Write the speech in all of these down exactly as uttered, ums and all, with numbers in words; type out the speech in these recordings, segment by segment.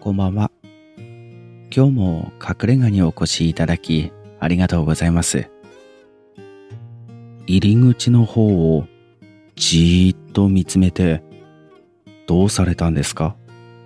こんばんは。今日も隠れ家にお越しいただきありがとうございます。入り口の方をじーっと見つめてどうされたんですか？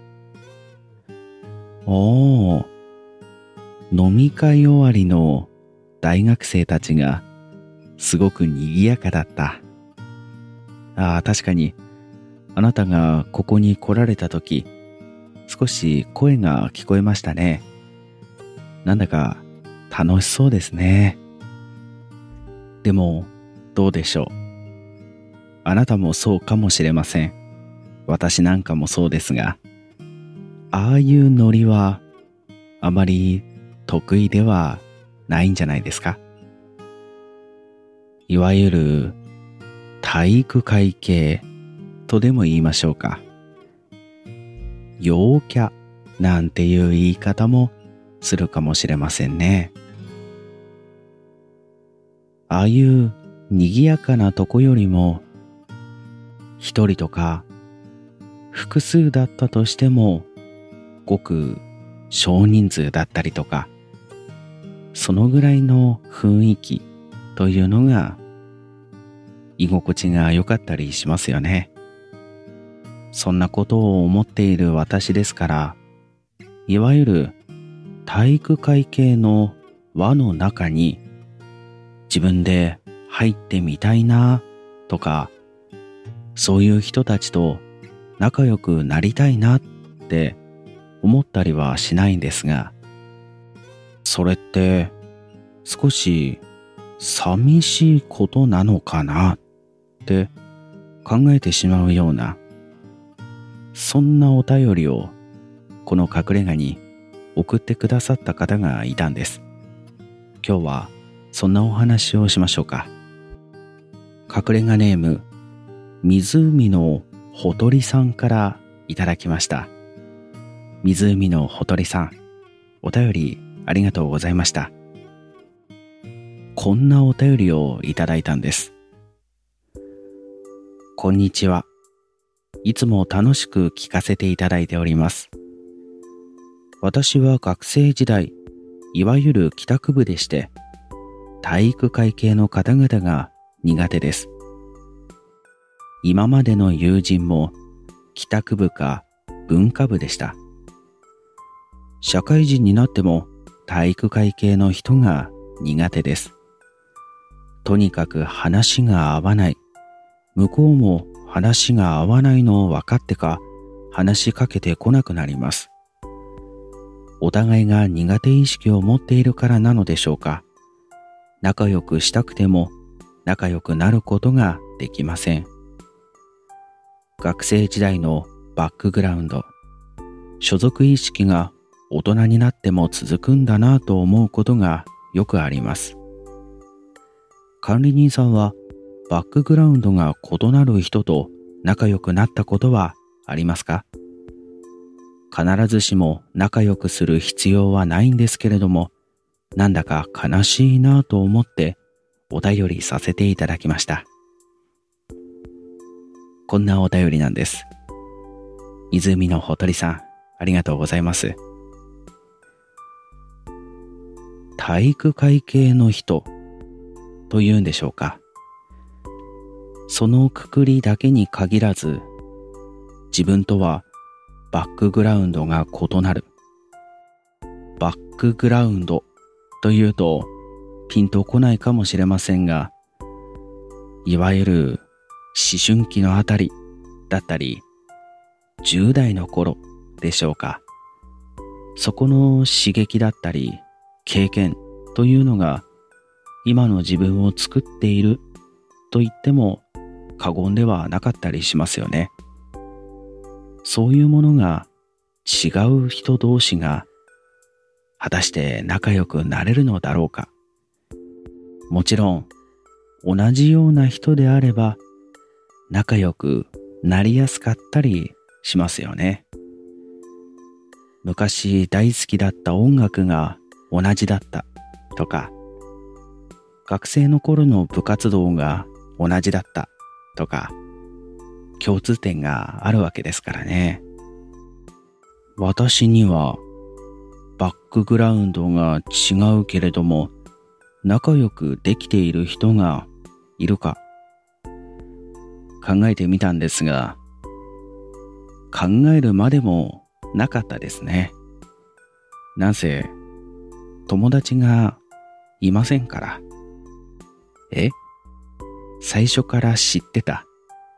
おー、飲み会終わりの大学生たちがすごく賑やかだった。ああ、確かにあなたがここに来られたとき少し声が聞こえましたね。なんだか楽しそうですね。でもどうでしょう。あなたもそうかもしれません。私なんかもそうですが、ああいうノリはあまり得意ではないんじゃないですか。いわゆる体育会系とでも言いましょうか。陽キャなんていう言い方もするかもしれませんね。ああいう賑やかなとこよりも、一人とか複数だったとしてもごく少人数だったりとか、そのぐらいの雰囲気というのが居心地が良かったりしますよね。そんなことを思っている私ですから、いわゆる体育会系の輪の中に自分で入ってみたいなとか、そういう人たちと仲良くなりたいなって思ったりはしないんですが、それって少し寂しいことなのかなって考えてしまうような、そんなお便りをこの隠れ家に送ってくださった方がいたんです。今日はそんなお話をしましょうか。隠れ家ネーム湖のほとりさんからいただきました。湖のほとりさん、お便りありがとうございました。こんなお便りをいただいたんです。こんにちは。いつも楽しく聞かせていただいております。私は学生時代、いわゆる帰宅部でして、体育会系の方々が苦手です。今までの友人も帰宅部か文化部でした。社会人になっても体育会系の人が苦手です。とにかく話が合わない。向こうも話が合わないのを分かってか話しかけてこなくなります。お互いが苦手意識を持っているからなのでしょうか。仲良くしたくても仲良くなることができません。学生時代のバックグラウンド、所属意識が大人になっても続くんだなと思うことがよくあります。管理人さんはバックグラウンドが異なる人と仲良くなったことはありますか？必ずしも仲良くする必要はないんですけれども、なんだか悲しいなと思ってお便りさせていただきました。こんなお便りなんです。湖のほとりさん、ありがとうございます。体育会系の人というんでしょうか。そのくくりだけに限らず、自分とはバックグラウンドが異なる。バックグラウンドというとピンとこないかもしれませんが、いわゆる思春期のあたりだったり、じゅう代の頃でしょうか。そこの刺激だったり経験というのが今の自分を作っていると言っても過言ではなかったりしますよね。そういうものが違う人同士が果たして仲良くなれるのだろうか。もちろん同じような人であれば仲良くなりやすかったりしますよね。昔大好きだった音楽が同じだったとか、学生の頃の部活動が同じだったとか、共通点があるわけですからね。 私にはバックグラウンドが違うけれども仲良くできている人がいるか考えてみたんですが、考えるまでもなかったですね。なんせ友達がいませんから。え？最初から知ってた？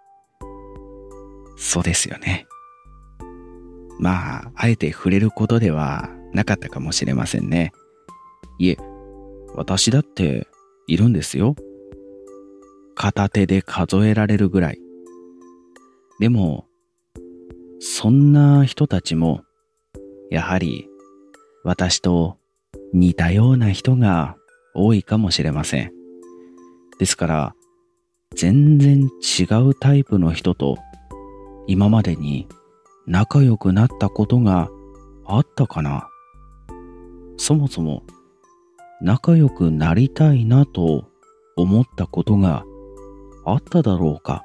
そうですよね。まあ、あえて触れることではなかったかもしれませんね。いえ、私だっているんですよ。片手で数えられるぐらい。でも、そんな人たちも、やはり私と似たような人が多いかもしれません。ですから、全然違うタイプの人と今までに仲良くなったことがあったかな。そもそも仲良くなりたいなと思ったことがあっただろうか。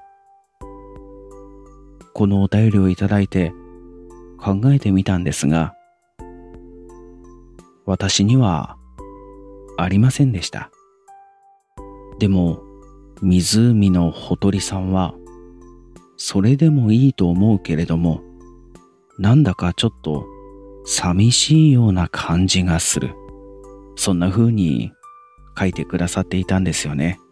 このお便りをいただいて考えてみたんですが、私にはありませんでした。でも湖のほとりさんはそれでもいいと思うけれども、なんだかちょっと寂しいような感じがする。そんな風に書いてくださっていたんですよね。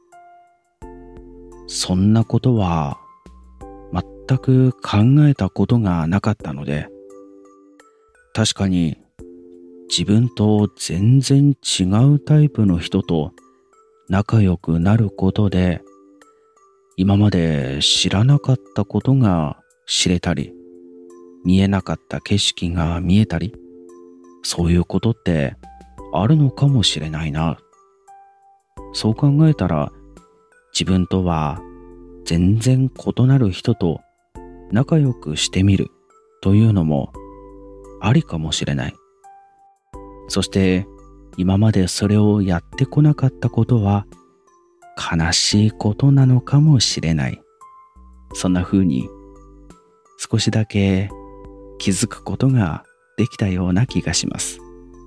そんなことは全く考えたことがなかったので、確かに自分と全然違うタイプの人と仲良くなることで、今まで知らなかったことが知れたり、見えなかった景色が見えたり、そういうことってあるのかもしれないな。そう考えたら、自分とは全然異なる人と仲良くしてみるというのもありかもしれない。そして今までそれをやってこなかったことは悲しいことなのかもしれない。そんな風に少しだけ気づくことができたような気がします。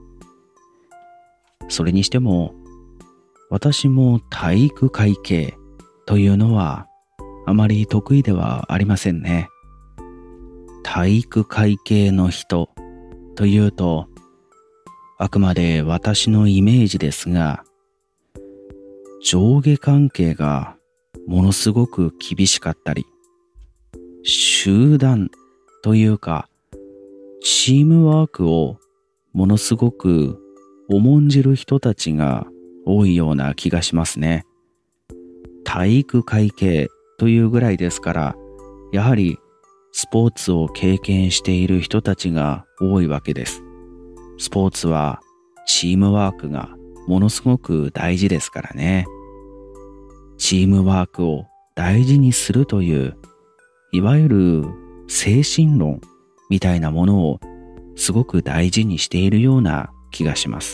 それにしても私も体育会系というのはあまり得意ではありませんね。体育会系の人というと、あくまで私のイメージですが、上下関係がものすごく厳しかったり、集団というかチームワークをものすごく重んじる人たちが多いような気がしますね。体育会系というぐらいですから、やはりスポーツを経験している人たちが多いわけです。スポーツはチームワークがものすごく大事ですからね。チームワークを大事にするという、いわゆる精神論みたいなものをすごく大事にしているような気がします。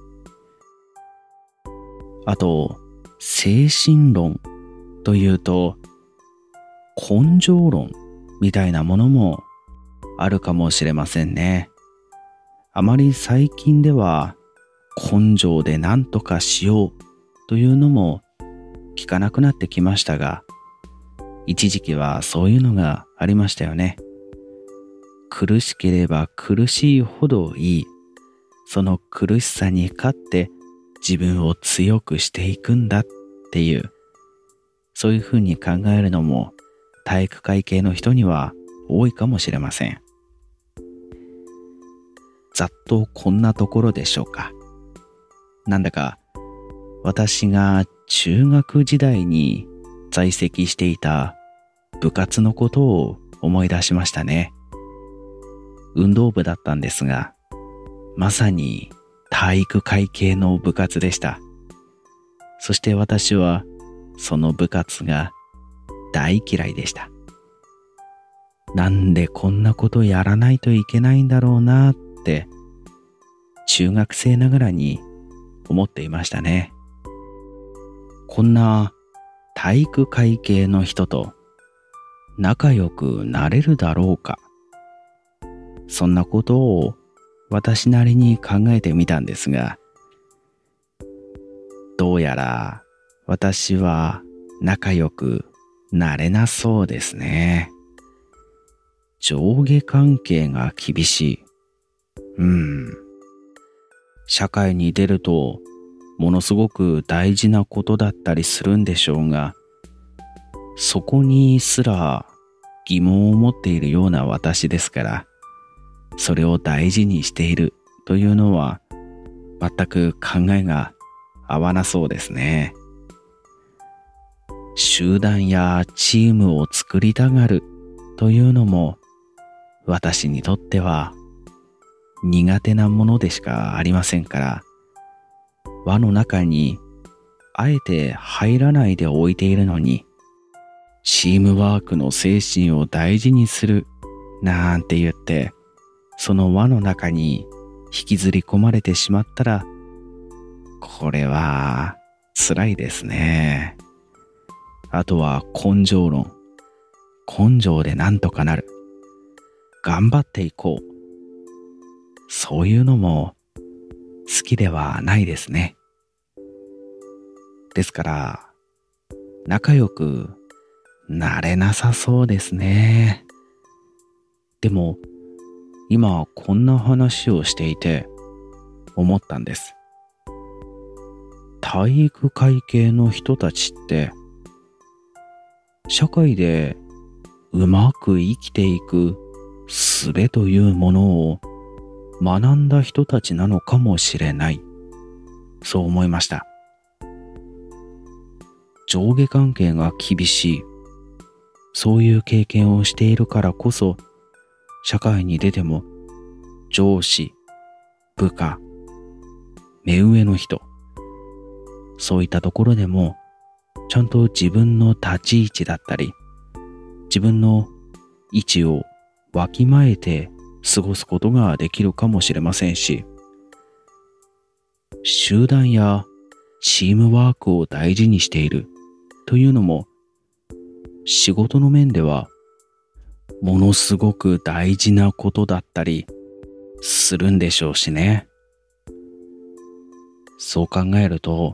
あと、精神論というと、根性論みたいなものもあるかもしれませんね。あまり最近では根性で何とかしようというのも聞かなくなってきましたが、一時期はそういうのがありましたよね。苦しければ苦しいほどいい。その苦しさに勝って自分を強くしていくんだっていう、そういうふうに考えるのも体育会系の人には多いかもしれません。ざっとこんなところでしょうか。なんだか私が中学時代に在籍していた部活のことを思い出しましたね。運動部だったんですが、まさに体育会系の部活でした。そして私はその部活が大嫌いでした。なんでこんなことやらないといけないんだろうなって中学生ながらに思っていましたね。こんな体育会系の人と仲良くなれるだろうか。 そんなことを私なりに考えてみたんですが、どうやら私は仲良くなれなそうですね。上下関係が厳しい。うん。社会に出るとものすごく大事なことだったりするんでしょうが、そこにすら疑問を持っているような私ですから、それを大事にしているというのは全く考えが合わなそうですね。集団やチームを作りたがるというのも私にとっては苦手なものでしかありませんから、輪の中にあえて入らないでおいているのに、チームワークの精神を大事にするなんて言って、その輪の中に引きずり込まれてしまったら、これは辛いですね。あとは根性論。根性でなんとかなる。頑張っていこう。そういうのも好きではないですね。ですから、仲良くなれなさそうですね。でも、今こんな話をしていて思ったんです。体育会系の人たちって社会でうまく生きていく術というものを学んだ人たちなのかもしれない。そう思いました。上下関係が厳しい。そういう経験をしているからこそ、社会に出ても上司、部下、目上の人、そういったところでもちゃんと自分の立ち位置だったり、自分の位置をわきまえて過ごすことができるかもしれませんし、集団やチームワークを大事にしているというのも、仕事の面ではものすごく大事なことだったりするんでしょうしね。そう考えると、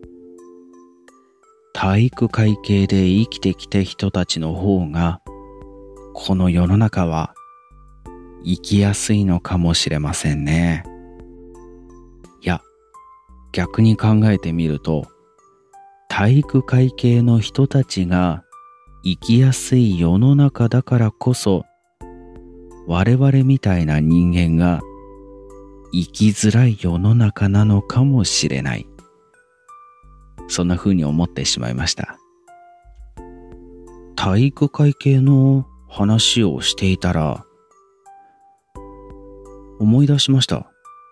体育会系で生きてきた人たちの方が、この世の中は生きやすいのかもしれませんね。いや、逆に考えてみると、体育会系の人たちが生きやすい世の中だからこそ、我々みたいな人間が生きづらい世の中なのかもしれない。そんな風に思ってしまいました。体育会系の話をしていたら、思い出しました。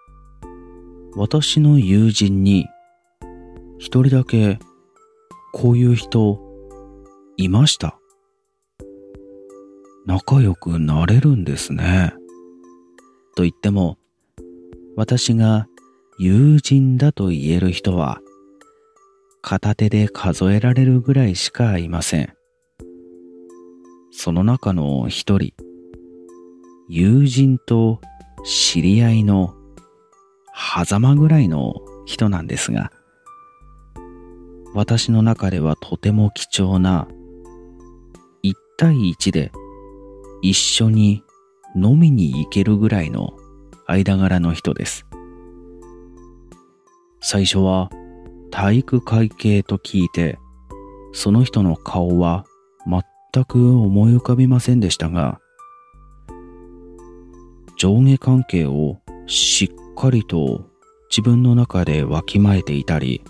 私の友人に一人だけこういう人いました。仲良くなれるんですね。と言っても、私が友人だと言える人は片手で数えられるぐらいしかいません。その中の一人、友人と知り合いの狭間ぐらいの人なんですが、私の中ではとても貴重な一対一で一緒に飲みに行けるぐらいの間柄の人です。最初は体育会系と聞いて、その人の顔は全く思い浮かびませんでしたが、上下関係をしっかりと自分の中でわきまえていたり、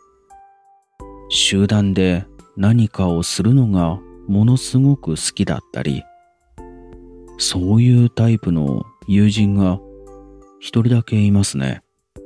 集団で何かをするのがものすごく好きだったり、そういうタイプの友人が一人だけいますね。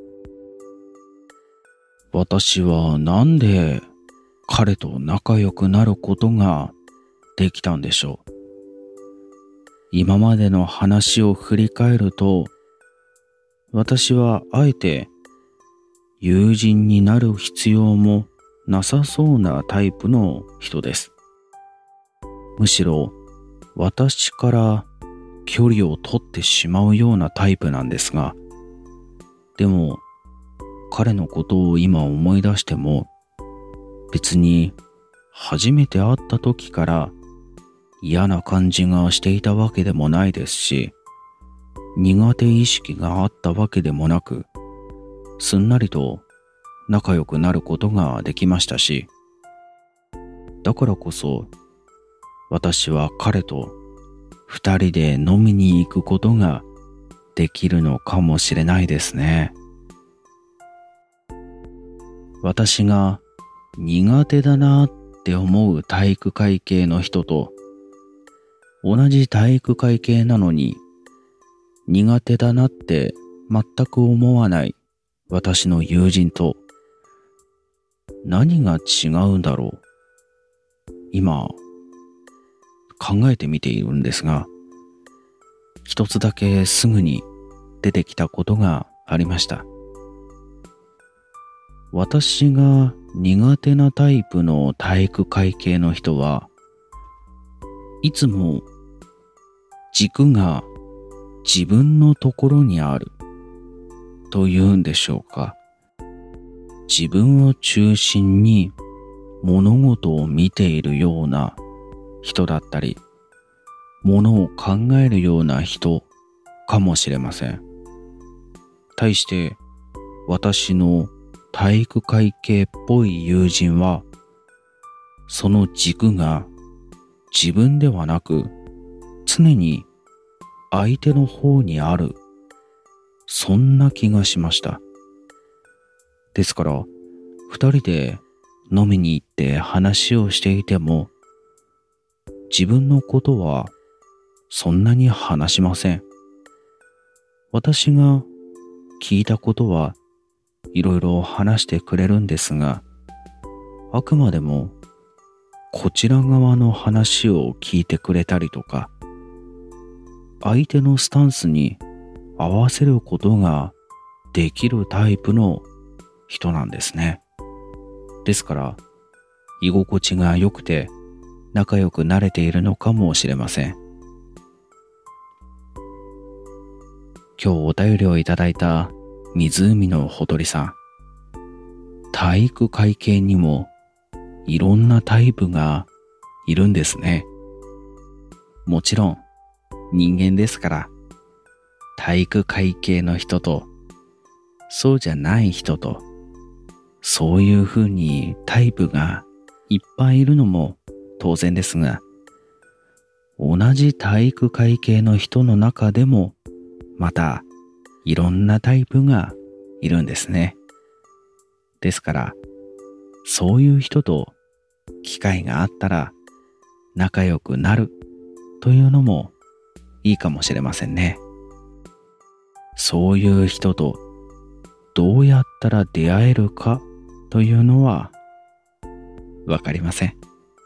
私はなんで彼と仲良くなることができたんでしょう。今までの話を振り返ると、私はあえて友人になる必要もなさそうなタイプの人です。むしろ私から距離を取ってしまうようなタイプなんですが、でも彼のことを今思い出しても、別に初めて会った時から嫌な感じがしていたわけでもないですし、苦手意識があったわけでもなく、すんなりと仲良くなることができましたし、だからこそ私は彼と二人で飲みに行くことができるのかもしれないですね。私が苦手だなって思う体育会系の人と、同じ体育会系なのに苦手だなって全く思わない私の友人と、何が違うんだろう。今考えてみているんですが、一つだけすぐに出てきたことがありました。私が苦手なタイプの体育会系の人はいつも軸が自分のところにあるというんでしょうか。自分を中心に物事を見ているような人だったり、ものを考えるような人かもしれません。対して私の体育会系っぽい友人は、その軸が自分ではなく常に相手の方にある、そんな気がしました。ですから二人で飲みに行って話をしていても、自分のことはそんなに話しません。私が聞いたことはいろいろ話してくれるんですが、あくまでもこちら側の話を聞いてくれたりとか、相手のスタンスに合わせることができるタイプの人なんですね。ですから居心地が良くて仲良くなれているのかもしれません。今日お便りをいただいた湖のほとりさん、体育会系にもいろんなタイプがいるんですね。もちろん人間ですから、体育会系の人とそうじゃない人と、そういうふうにタイプがいっぱいいるのも当然ですが、同じ体育会系の人の中でもまたいろんなタイプがいるんですね。ですからそういう人と機会があったら仲良くなるというのもいいかもしれませんね。そういう人とどうやったら出会えるかというのはわかりません。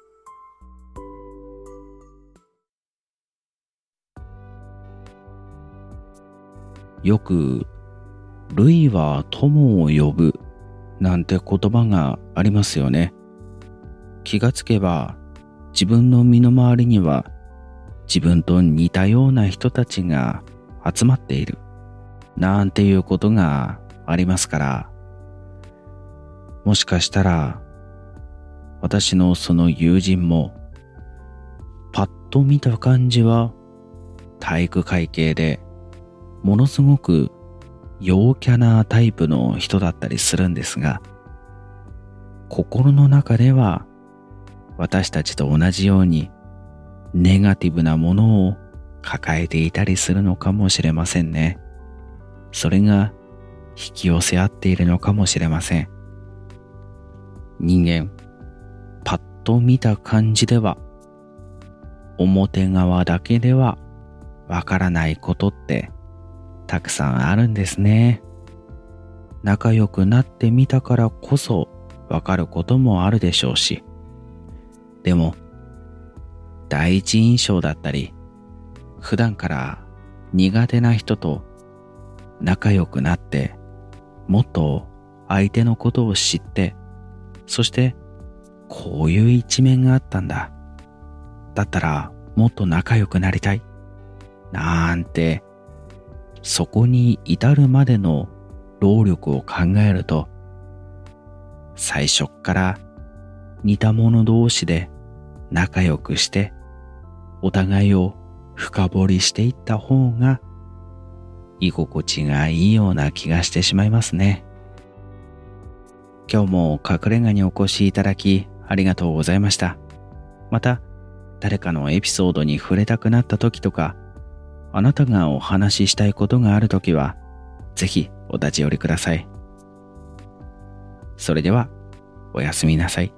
よく類は友を呼ぶなんて言葉がありますよね。気がつけば自分の身の回りには自分と似たような人たちが集まっているなんていうことがありますから、もしかしたら私のその友人もパッと見た感じは体育会系でものすごく陽キャなタイプの人だったりするんですが、心の中では私たちと同じようにネガティブなものを抱えていたりするのかもしれませんね。それが引き寄せ合っているのかもしれません。人間、パッと見た感じでは表側だけではわからないことってたくさんあるんですね。仲良くなってみたからこそわかることもあるでしょうし、でも第一印象だったり普段から苦手な人と仲良くなってもっと相手のことを知って、そしてこういう一面があったんだ、だったらもっと仲良くなりたいなんて、そこに至るまでの労力を考えると、最初っから似た者同士で仲良くして、お互いを深掘りしていった方が居心地がいいような気がしてしまいますね。今日も隠れ家にお越しいただきありがとうございました。また誰かのエピソードに触れたくなった時とか、あなたがお話ししたいことがある時はぜひお立ち寄りください。それではおやすみなさい。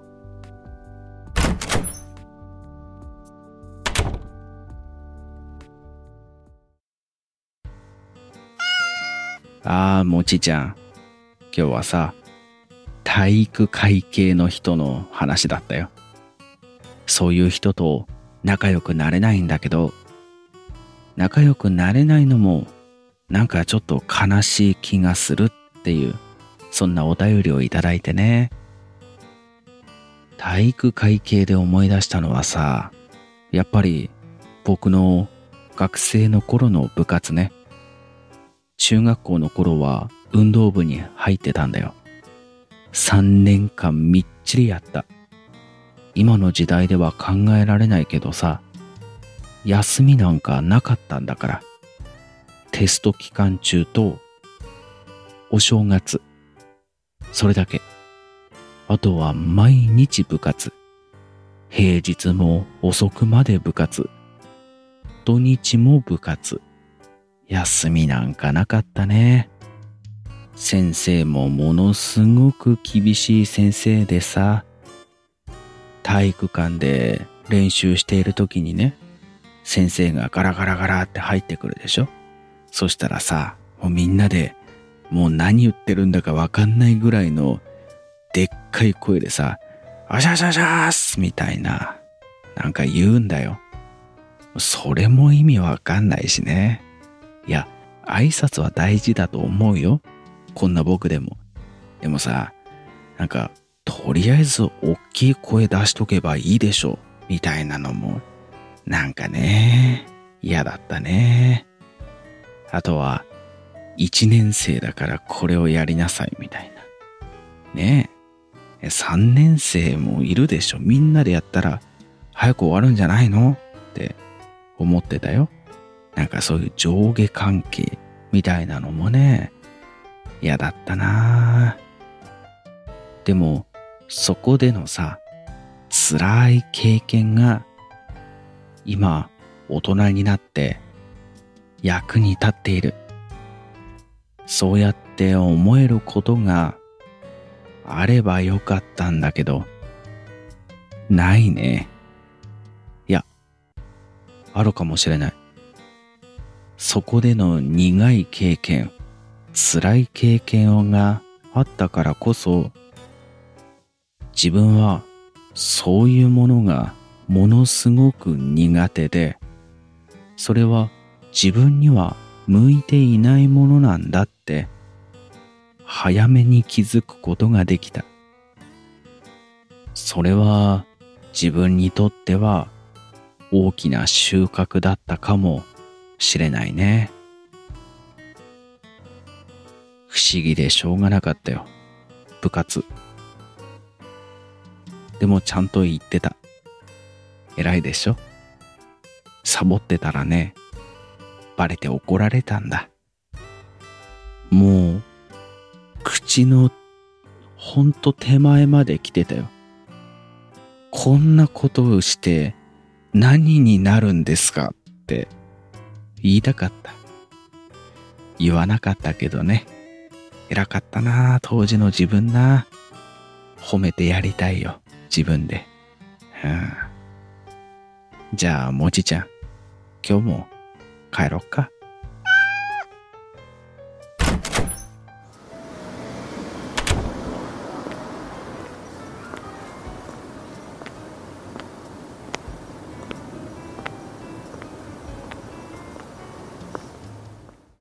ああ、もちちゃん。今日はさ、体育会系の人の話だったよ。そういう人と仲良くなれないんだけど、仲良くなれないのもなんかちょっと悲しい気がするっていう、そんなお便りをいただいてね。体育会系で思い出したのはさ、やっぱり僕の学生の頃の部活ね。中学校の頃は運動部に入ってたんだよ。さんねんかんみっちりやった。今の時代では考えられないけどさ、休みなんかなかったんだから。テスト期間中とお正月、それだけ。あとは毎日部活。平日も遅くまで部活。土日も部活。休みなんかなかったね。先生もものすごく厳しい先生でさ、体育館で練習している時にね、先生がガラガラガラって入ってくるでしょ。そしたらさ、もうみんなでもう何言ってるんだかわかんないぐらいのでっかい声でさ、あしゃしゃしゃーすみたいな、なんか言うんだよ。それも意味わかんないしね。いや、挨拶は大事だと思うよ。こんな僕でも。でもさ、なんか、とりあえず大きい声出しとけばいいでしょ、みたいなのも、なんかね、嫌だったね。あとは、一年生だからこれをやりなさい、みたいな。ねえ、三年生もいるでしょ。みんなでやったら、早く終わるんじゃないのって思ってたよ。なんかそういう上下関係みたいなのもね、嫌だったな。でも、そこでのさ、辛い経験が、今、大人になって役に立っている。そうやって思えることがあればよかったんだけど、ないね。いや、あるかもしれない。そこでの苦い経験、辛い経験があったからこそ、自分はそういうものがものすごく苦手で、それは自分には向いていないものなんだって早めに気づくことができた。それは自分にとっては大きな収穫だったかもしれないね。不思議でしょうがなかったよ、部活。でもちゃんと言ってた。偉いでしょ。サボってたらね、バレて怒られたんだ。もう口のほんと手前まで来てたよ。こんなことをして何になるんですかって言いたかった。言わなかったけどね。偉かったな、当時の自分な。褒めてやりたいよ、自分で。うん、じゃあもちちゃん、今日も帰ろっか。